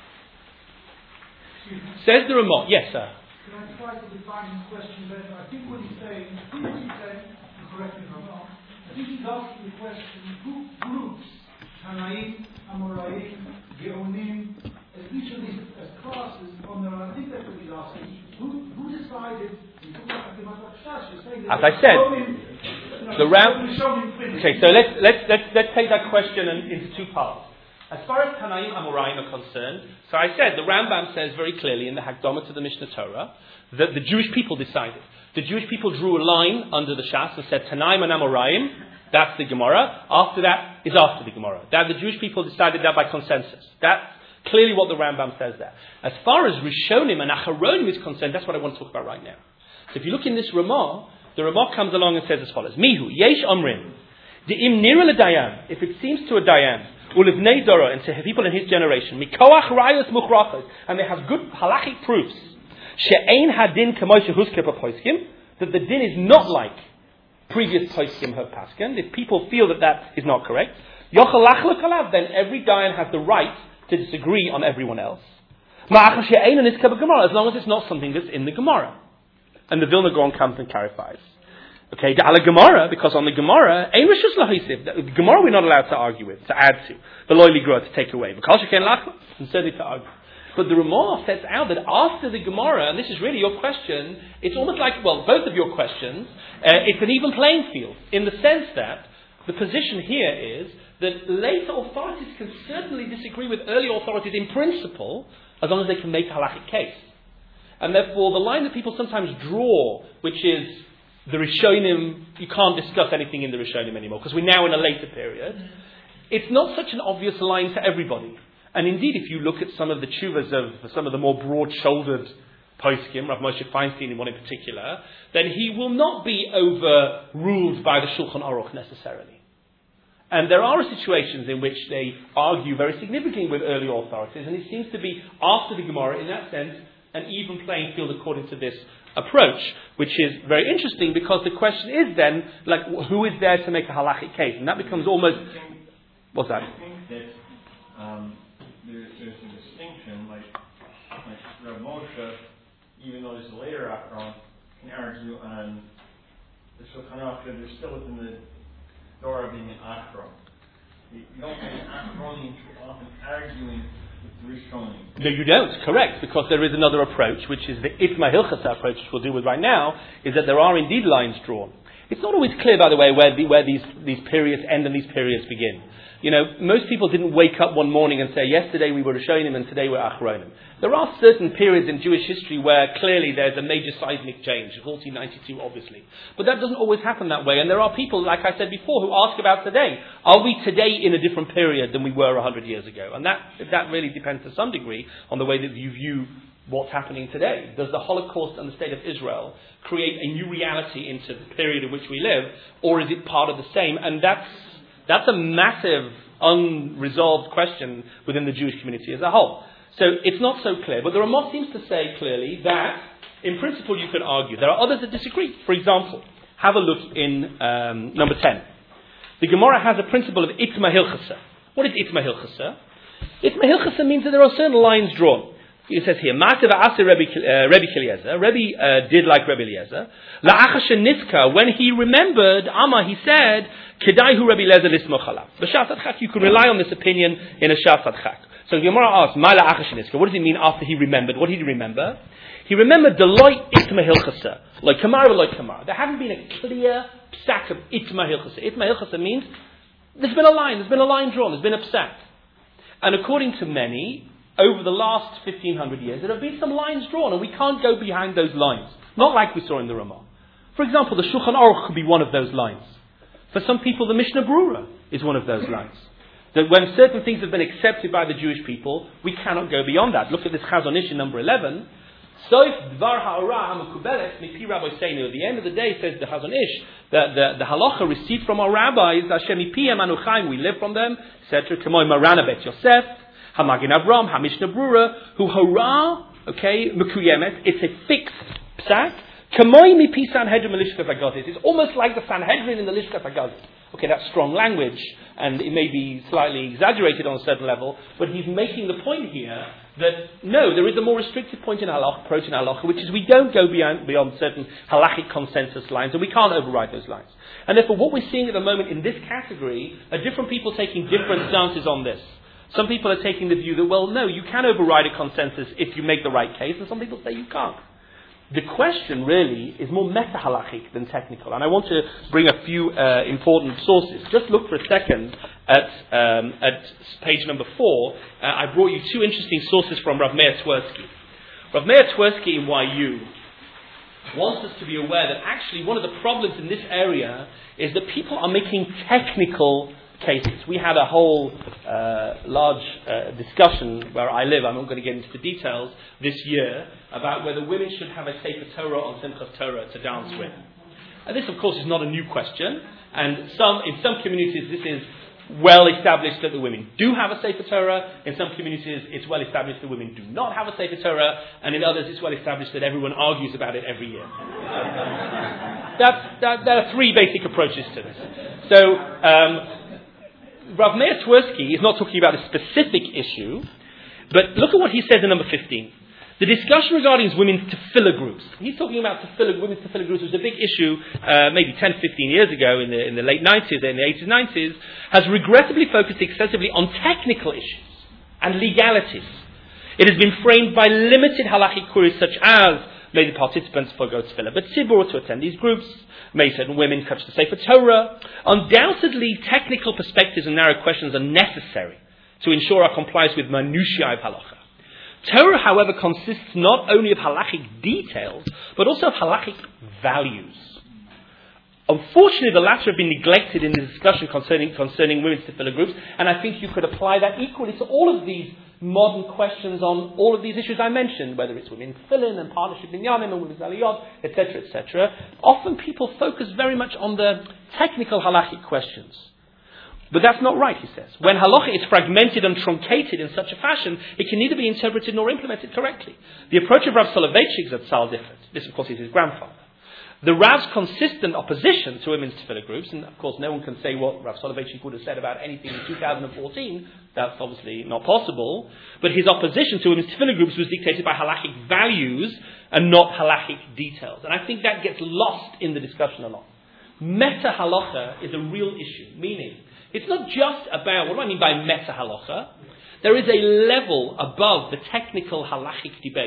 Says the Ramah, yes sir. Can I try to define the question better? I think what he's saying, correct me if I'm wrong, I think he's asking the question, who groups, Tanaim, Amoraim, Geonim, as each of these classes on their own? I think that's what he's asking. Who decided, as I said, the round. Okay, so let's take that question into two parts. As far as Tanaim Amoraim are concerned, so I said the Rambam says very clearly in the Hakdama to the Mishnah Torah that the Jewish people decided. The Jewish people drew a line under the Shas and said Tanaim and Amoraim, that's the Gemara. After that is after the Gemara. That the Jewish people decided that by consensus. That's clearly what the Rambam says there. As far as Rishonim and Acharonim is concerned, that's what I want to talk about right now. So if you look in this Ramah, the Ramah comes along and says as follows: Mihu Yesh Omrim, De'im Nira LeDayan, if it seems to a Dayan, Ulivnei Dora, and to people in his generation, Mikoach Rayos Muchrachos, and they have good halachic proofs, She'ein Hadin Kamosh Husker Poskim, that the din is not like previous Poskim have pasken. If people feel that is not correct, Yochalach Lekalav, then every Dayan has the right to disagree on everyone else. Ma'achas She'ein and Iska Gemara, as long as it's not something that's in the Gemara. And the Vilna Gaon comes and clarifies. Okay, the ala Gemara, because on the Gemara, ein rishus lahisiv. The Gemara we're not allowed to argue with, to add to. The loyally grow to take away. Because you can lachma, and certainly to argue. But the Ramah sets out that after the Gemara, and this is really your question, it's almost like, well, both of your questions, it's an even playing field. In the sense that the position here is that later authorities can certainly disagree with earlier authorities in principle, as long as they can make a halachic case. And therefore, the line that people sometimes draw, which is the Rishonim, you can't discuss anything in the Rishonim anymore, because we're now in a later period. It's not such an obvious line to everybody. And indeed, if you look at some of the tshuvas of some of the more broad-shouldered poskim, Rav Moshe Feinstein in one in particular, then he will not be overruled by the Shulchan Aruch necessarily. And there are situations in which they argue very significantly with early authorities, and it seems to be, after the Gemara, in that sense, an even playing field according to this approach, which is very interesting because the question is then, like, who is there to make a halachic case? And that becomes almost... What's that? I think that there's a distinction, like Rav Moshe, even though there's a later Akron, can argue on the Shulchan Aruch, they're still within the door of being an Akron. You don't have an Akron often arguing. No, you don't. Correct, because there is another approach, which is the Itma Hilchasa approach, which we'll deal with right now, is that there are indeed lines drawn. It's not always clear, by the way, where these periods end and these periods begin. You know, most people didn't wake up one morning and say, yesterday we were Rishonim and today we're Achronim. There are certain periods in Jewish history where clearly there's a major seismic change, 1492 obviously. But that doesn't always happen that way, and there are people, like I said before, who ask about today. Are we today in a different period than we were 100 years ago? And that really depends to some degree on the way that you view what's happening today. Does the Holocaust and the state of Israel create a new reality into the period in which we live, or is it part of the same? And that's a massive, unresolved question within the Jewish community as a whole. So it's not so clear. But the Ramah seems to say clearly that, in principle, you could argue. There are others that disagree. For example, have a look in number 10. The Gemara has a principle of Itma Hilchasa. What is Itma Hilchasa? Itma Hilchasa means that there are certain lines drawn. It says here, Ma'atev Asa Rebbe Eliezer. Rebbe did like Rebbe Eliezer. La'achash Niska, when he remembered, he said, Kedaihu Rebbe Eliezer lismoch alav. B'shas adchak, you can rely on this opinion in a shas adchak. So Gemara asks, Ma la'achash Niska, what does it mean after he remembered? What did he remember? He remembered the loy itma hilchasa, like kamar or like kamar. There hasn't been a clear psak of itma hilchasa. Itma hilchasa means there's been a line drawn, there's been a psak. And according to many, over the last 1500 years, there have been some lines drawn, and we can't go behind those lines. Not like we saw in the Ramah. For example, the Shulchan Aruch could be one of those lines. For some people, the Mishnah Brura is one of those lines. That when certain things have been accepted by the Jewish people, we cannot go beyond that. Look at this Chazon Ish in number 11. Soif Dvar Ha'ora HaMekubelet Mipi Rabbi Seinu. At the end of the day, says the Chazon Ish, that the halacha received from our rabbis, Hashem Mipiyam Anu Chaim, we live from them, etc. K'moy Marana Bet Yosef, Hamagin Avram, Hamishnah Brura, who hora, okay, Mekuyemet, it's a fixed psak. K'moy Mipi Sanhedrin Lishkas Hagazis. It's almost like the Sanhedrin in the Lishkas Hagazis. Okay, that's strong language, and it may be slightly exaggerated on a certain level, but he's making the point here that, no, there is a more restricted point in halacha, approach in halacha, which is we don't go beyond certain halachic consensus lines, and we can't override those lines. And therefore, what we're seeing at the moment in this category are different people taking different stances on this. Some people are taking the view that, well, no, you can override a consensus if you make the right case, and some people say you can't. The question really is more meta-halachic than technical, and I want to bring a few important sources. Just look for a second at page number 4. I brought you two interesting sources from Rav Meir Twersky. Rav Meir Twersky in YU wants us to be aware that actually one of the problems in this area is that people are making technical cases. We had a whole large discussion where I live, I'm not going to get into the details, this year, about whether women should have a Sefer Torah on Simchas Torah to dance with. And this, of course, is not a new question, and in some communities this is well established that the women do have a Sefer Torah. In some communities it's well established that women do not have a Sefer Torah, and in others it's well established that everyone argues about it every year. There are three basic approaches to this. So, Rav Meir Twersky is not talking about a specific issue, but look at what he says in number 15. The discussion regarding women's tefillah groups. He's talking about women's tefillah groups, which was a big issue maybe 10, 15 years ago in the late 90s, in the 80s, 90s, has regrettably focused excessively on technical issues and legalities. It has been framed by limited halachic queries such as, may the participants forego tefillah but tzibur to attend these groups, may certain women touch the Sefer Torah. Undoubtedly, technical perspectives and narrow questions are necessary to ensure our compliance with minutiae of halacha. Torah, however, consists not only of halachic details, but also of halachic values. Unfortunately, the latter have been neglected in the discussion concerning women's tefillah groups, and I think you could apply that equally to all of these modern questions on all of these issues I mentioned, whether it's women's tefillin and partnership in Yanim and women's aliyot, etc., etc. Often people focus very much on the technical halachic questions. But that's not right, he says. When halacha is fragmented and truncated in such a fashion, it can neither be interpreted nor implemented correctly. The approach of Rav Soloveitchik Zatzal differed. This, of course, is his grandfather. The Rav's consistent opposition to women's tefillah groups, and of course no one can say what Rav Soloveitchik would have said about anything in 2014, that's obviously not possible, but his opposition to women's tefillah groups was dictated by halachic values and not halachic details. And I think that gets lost in the discussion a lot. Meta halacha is a real issue, meaning it's not just about, what do I mean by meta halacha? There is a level above the technical halachic debate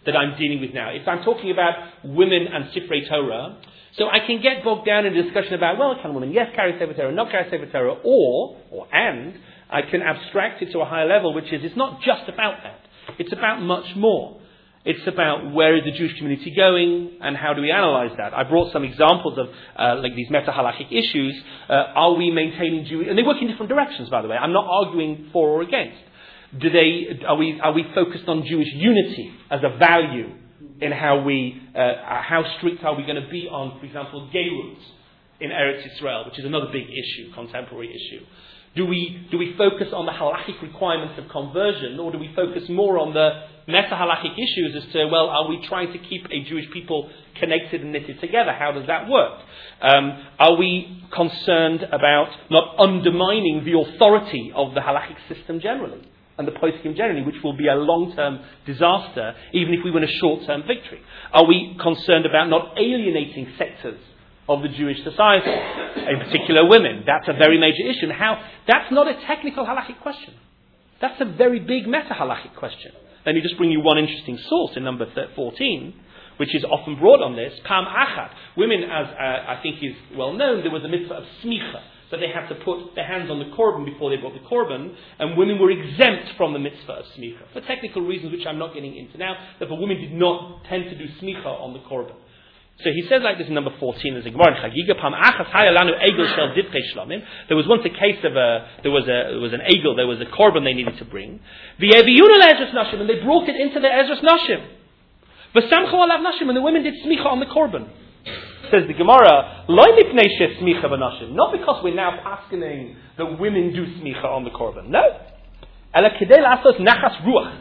that I'm dealing with now. If I'm talking about women and Sifrei Torah, so I can get bogged down in a discussion about, well, can a woman, yes, carry Sefer Torah, not carry Sefer Torah, and I can abstract it to a higher level, which is, it's not just about that. It's about much more. It's about where is the Jewish community going and how do we analyze that. I brought some examples of like these meta-halachic issues. Are we maintaining Jewish... And they work in different directions, by the way. I'm not arguing for or against. Are we focused on Jewish unity as a value in how strict are we going to be on, for example, Geirut in Eretz Yisrael, which is another big issue, contemporary issue. Do we focus on the halachic requirements of conversion, or do we focus more on the meta-halachic issues as to, well, are we trying to keep a Jewish people connected and knitted together? How does that work? Are we concerned about not undermining the authority of the halachic system generally, and the poskim generally, which will be a long-term disaster, even if we win a short-term victory? Are we concerned about not alienating sectors of the Jewish society, in particular women? That's a very major issue. And that's not a technical halachic question. That's a very big meta-halachic question. Let me just bring you one interesting source in number 14, which is often brought on this. Pam Achad. Women, as I think is well known, there was a mitzvah of smicha, that they had to put their hands on the korban before they brought the korban, and women were exempt from the mitzvah of smicha, for technical reasons which I'm not getting into now. Therefore, women did not tend to do smicha on the korban. So he says like this in number 14, there's a Gemara in Chagiga, Pam Achas Hayalanu Egel Shel Dipchei Shlomim. There was once a case of there was an egel, there was a korban they needed to bring. V'yeviyuna le'ezras nashim, and they brought it into the ezras nashim. V'samchu alav nashim, and the women did smicha on the korban. Says the Gemara, Lo mipnei she smicha v'nashim, not because we're now paskening that women do smicha on the korban. No. Ela kedei la'asos nachas ruach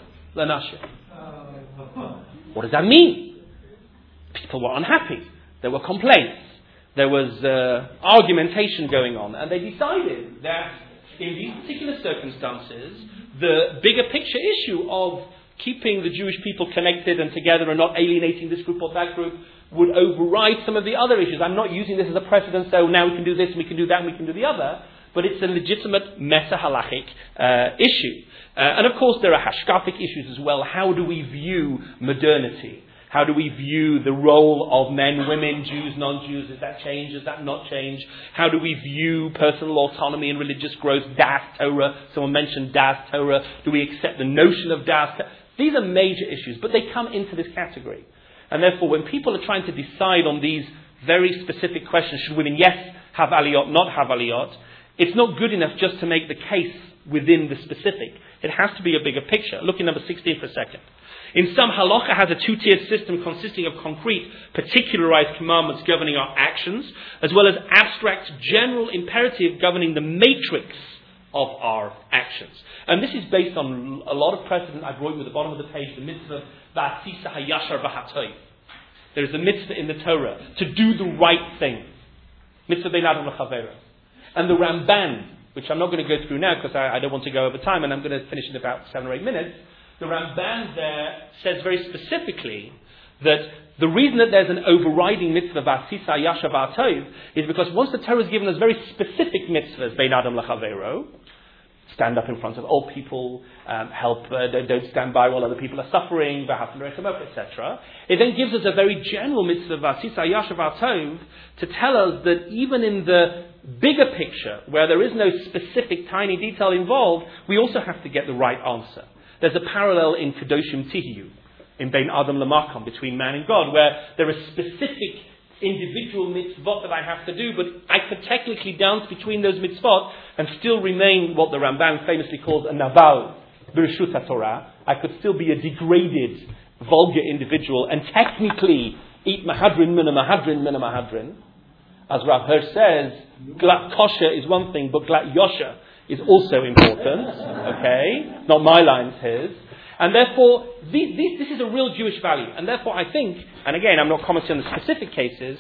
l'nashim. What does that mean? People were unhappy. There were complaints. There was argumentation going on. And they decided that in these particular circumstances, the bigger picture issue of keeping the Jewish people connected and together and not alienating this group or that group would override some of the other issues. I'm not using this as a precedent, so now we can do this and we can do that and we can do the other. But it's a legitimate meta-halachic issue. And of course there are hashkafic issues as well. How do we view modernity? How do we view the role of men, women, Jews, non-Jews? Does that change? Does that not change? How do we view personal autonomy and religious growth? Das Torah. Someone mentioned Das Torah. Do we accept the notion of Das Torah? These are major issues, but they come into this category. And therefore, when people are trying to decide on these very specific questions, should women, yes, have aliyot, not have aliyot, it's not good enough just to make the case within the specific. It has to be a bigger picture. Look at number 16 for a second. In some, halacha has a two-tiered system consisting of concrete, particularized commandments governing our actions, as well as abstract, general imperative governing the matrix of our actions. And this is based on a lot of precedent. I brought you at the bottom of the page, the mitzvah Va'atisa hayashar v'hatoy. There is a mitzvah in the Torah to do the right thing. Mitzvah bein adam l'chavero. And the Ramban, which I'm not going to go through now because I don't want to go over time, and I'm going to finish in about 7 or 8 minutes. The Ramban there says very specifically that the reason that there's an overriding mitzvah Va'atisa hayashar v'hatoy is because once the Torah has given us very specific mitzvahs, bein adam l'chavero, stand up in front of old people, help, don't stand by while other people are suffering, etc. It then gives us a very general mitzvah, Va'atisa hayashar v'hatoy, to tell us that even in the bigger picture, where there is no specific tiny detail involved, we also have to get the right answer. There's a parallel in Kedoshim Tihiyu, in Bein Adam L'Makom, between man and God, where there are specific individual mitzvot that I have to do, but I could technically dance between those mitzvot and still remain what the Ramban famously calls a naval, B'reshut HaTorah. I could still be a degraded, vulgar individual and technically eat mahadrin min a mahadrin min a mahadrin. As Rav Hirsch says, glat kosher is one thing, but glat yosher is also important. Okay? Not my lines, his. And therefore, this is a real Jewish value. And therefore, I think, and again, I'm not commenting on the specific cases,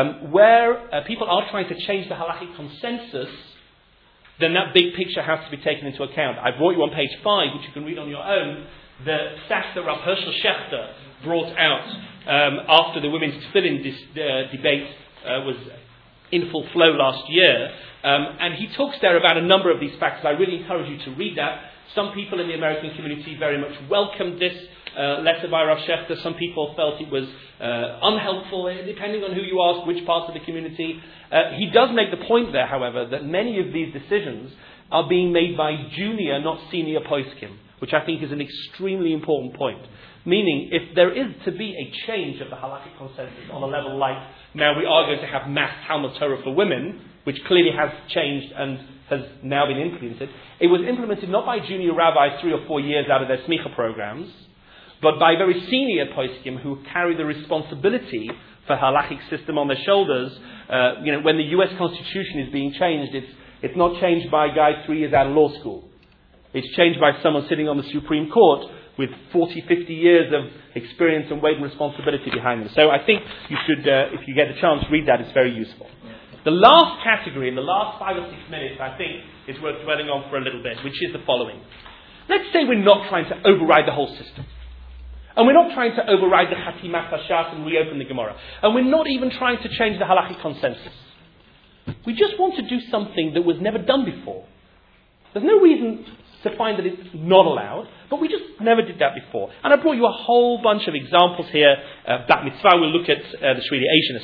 where people are trying to change the halachic consensus, then that big picture has to be taken into account. I brought you on page 5, which you can read on your own, the stats that Rav Hershel Schechter brought out after the women's tefillin debate was in full flow last year. And he talks there about a number of these factors. I really encourage you to read that. Some people in the American community very much welcomed this. letter by Rav Shechter. Some people felt it was unhelpful, depending on who you ask, which parts of the community. He does make the point there, however, that many of these decisions are being made by junior, not senior poskim, which I think is an extremely important point. Meaning, if there is to be a change of the halakhic consensus on a level like, now we are going to have mass Talmud Torah for women, which clearly has changed and has now been implemented, it was implemented not by junior rabbis 3 or 4 years out of their smicha programs, but by very senior poskim who carry the responsibility for halakhic system on their shoulders. When the US Constitution is being changed, it's not changed by guys 3 years out of law school. It's changed by someone sitting on the Supreme Court with 40, 50 years of experience and weight and responsibility behind them. So I think you should, if you get the chance, read that. It's very useful. The last category, in the last 5 or 6 minutes, I think is worth dwelling on for a little bit, which is the following. Let's say we're not trying to override the whole system. And we're not trying to override the Chatimat Hashas and reopen the Gemara. And we're not even trying to change the halakhic consensus. We just want to do something that was never done before. There's no reason to find that it's not allowed, but we just never did that before. And I brought you a whole bunch of examples here. Bat Mitzvah, we'll look at the Shvili Eish in a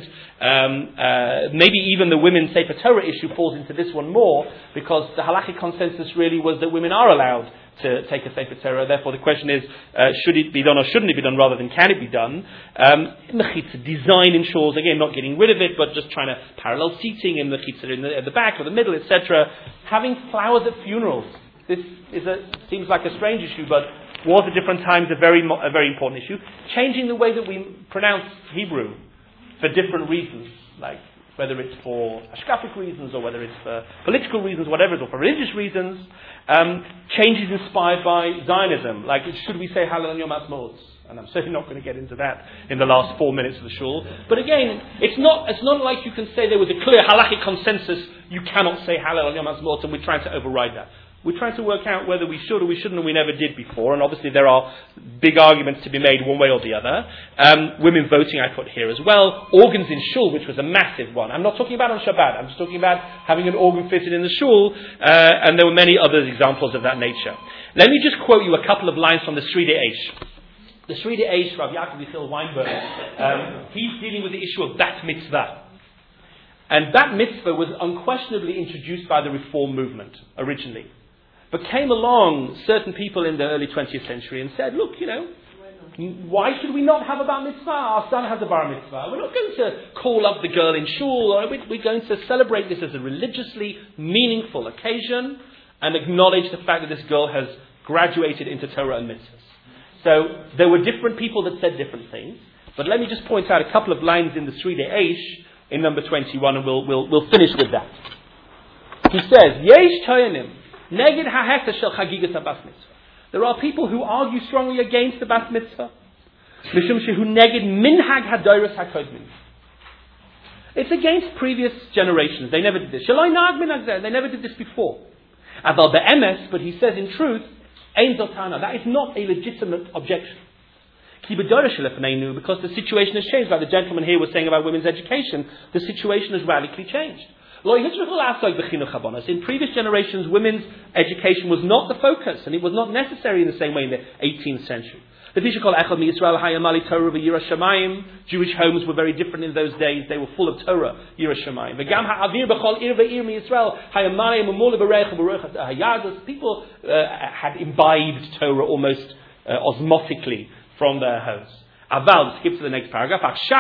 second. Maybe even the women's Sefer Torah issue falls into this one more, because the halakhic consensus really was that women are allowed to take a Sefer Torah. Therefore the question is, should it be done or shouldn't it be done, rather than can it be done? Mechitza design in shawls, again, not getting rid of it, but just trying to parallel seating in the mechitza at the back or the middle, etc. Having flowers at funerals. This seems like a strange issue, but was at different times a very important issue. Changing the way that we pronounce Hebrew for different reasons, like whether it's for hashkafic reasons or whether it's for political reasons, whatever it is, or for religious reasons. Changes inspired by Zionism, like should we say Hallel on Yom Ha'atzmaut? And I'm certainly not going to get into that in the last 4 minutes of the shul. But again, it's not like you can say there was a clear halakhic consensus, you cannot say Hallel on Yom Ha'atzmaut, and we're trying to override that. We're trying to work out whether we should or we shouldn't, and we never did before. And obviously there are big arguments to be made one way or the other. Women voting I put here as well. Organs in shul, which was a massive one. I'm not talking about on Shabbat. I'm just talking about having an organ fitted in the shul. And there were many other examples of that nature. Let me just quote you a couple of lines from the Shridei Eish. The Shridei Eish, Rav Yaakov Yichil Weinberg, he's dealing with the issue of Bat Mitzvah. And Bat Mitzvah was unquestionably introduced by the Reform movement originally. But came along certain people in the early 20th century and said, look, why should we not have a bar mitzvah? Our son has a bar mitzvah. We're not going to call up the girl in shul. We're going to celebrate this as a religiously meaningful occasion and acknowledge the fact that this girl has graduated into Torah and mitzvahs. So there were different people that said different things. But let me just point out a couple of lines in the Shridei Eish in number 21, and we'll finish with that. He says, Yesh Toyanim. Neged ha'hefesh shel chagigas habas mitzvah. There are people who argue strongly against the bas mitzvah. Mishum shehu neged minhag hadoros hakodmin. It's against previous generations. They never did this. Shaloi nag minhag zeh. They never did this before. Aval be'emes, but he says in truth, ein zotana. That is not a legitimate objection. Ki b'dorah shelefneinu, because the situation has changed. Like the gentleman here was saying about women's education, the situation has radically changed. In previous generations, women's education was not the focus, and it was not necessary in the same way in the 18th century. Jewish homes were very different in those days. They were full of Torah, Yerushalayim. People had imbibed Torah almost osmotically from their homes. Aval, skip to the next paragraph.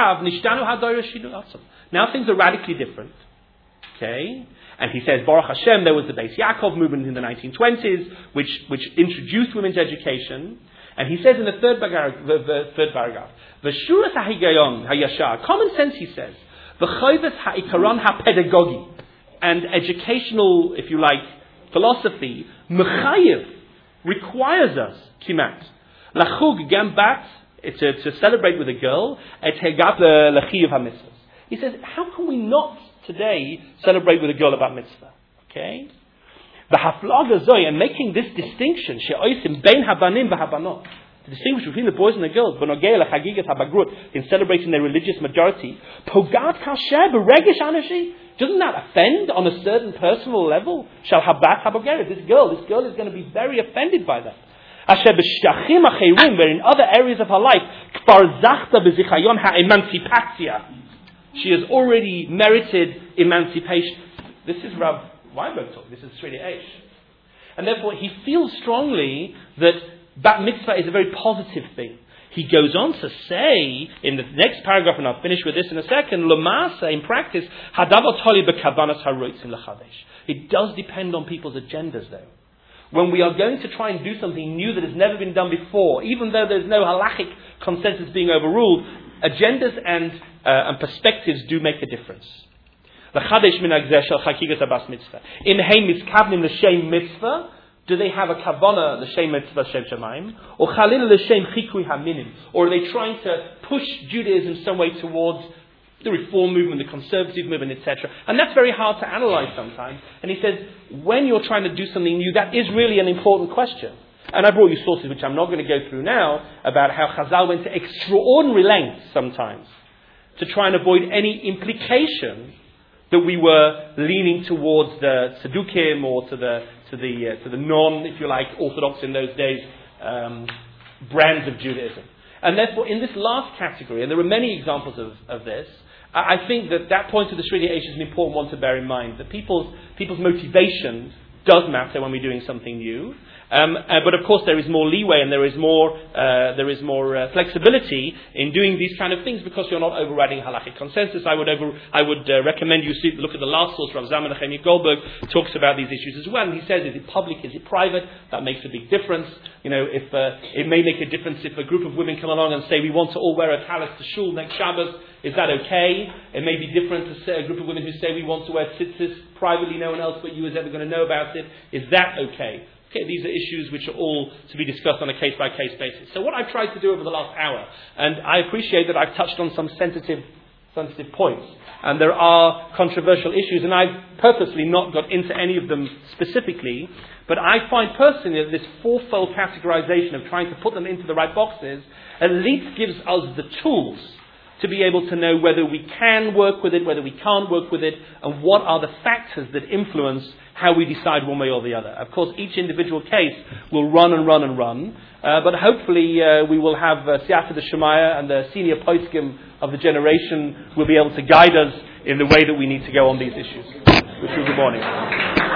Now things are radically different. Okay, and he says, Baruch Hashem, there was the Beis Yaakov movement in the 1920s, which introduced women's education. And he says in the third paragraph, V'shuras hahigayon hayashar, common sense, he says, v'choyves ha'ikaron ha'pedagogi, and educational, if you like, philosophy, mechayev, requires us, kimat, lachug gambat, to celebrate with a girl, et hegab lechiv ha'mitzvahs. He says, how can we not today celebrate with a girl about mitzvah? Okay? The haflaga zoy, and making this distinction, she'oisim bein habanim v'habanot, to distinguish between the boys and the girls, b'nogei lechagigas habagrut, in celebrating their religious majority, pogat kasher b'regesh anashi, doesn't that offend on a certain personal level? Shall habat habogeret, this girl is going to be very offended by that. Asher b'shtachim acherim, where in other areas of her life, kfar zachta b'zichayon ha'emancipatia. She has already merited emancipation. This is Rav Weinberg talk. This is Sredi Eish. And therefore, he feels strongly that bat mitzvah is a very positive thing. He goes on to say, in the next paragraph, and I'll finish with this in a second, Lamasa, in practice, hadavar toli b'kavanas haroitzin l'chadesh. It does depend on people's agendas, though. When we are going to try and do something new that has never been done before, even though there's no halachic consensus being overruled, agendas and perspectives do make a difference. L'chadesh min ha'gzeh shel chakigas habas mitzvah. In hey mitzkavnim l'shem mitzvah, do they have a kavanah l'shem mitzvah shem shamayim, or chalil l'shem chikui haminim, or are they trying to push Judaism some way towards the reform movement, the conservative movement, etc.? And that's very hard to analyze sometimes. And he says, when you're trying to do something new, that is really an important question. And I brought you sources which I'm not going to go through now about how Chazal went to extraordinary lengths sometimes to try and avoid any implication that we were leaning towards the Tzedukim or to the non, if you like, Orthodox in those days, brands of Judaism. And therefore, in this last category, and there are many examples of this, I think that point of the Sredi Eish is an important one to bear in mind. That people's motivation does matter when we're doing something new. But of course there is more leeway and there is more flexibility in doing these kind of things because you're not overriding halachic consensus. I would recommend you look at the last source. Rav Zalman Nechemia Goldberg talks about these issues as well, and he says, is it public, is it private? That makes a big difference. If it may make a difference if a group of women come along and say we want to all wear a talis to shul next Shabbos. Is that okay? It may be different to say a group of women who say we want to wear tzitzis privately, no one else but you is ever going to know about it. Is that okay? Okay, these are issues which are all to be discussed on a case-by-case basis. So what I've tried to do over the last hour, and I appreciate that I've touched on some sensitive points, and there are controversial issues, and I've purposely not got into any of them specifically, but I find personally that this fourfold categorization of trying to put them into the right boxes at least gives us the tools to be able to know whether we can work with it, whether we can't work with it, and what are the factors that influence how we decide one way or the other. Of course, each individual case will run, but hopefully we will have Siyata D'Shemaya and the senior poskim of the generation will be able to guide us in the way that we need to go on these issues. Good morning.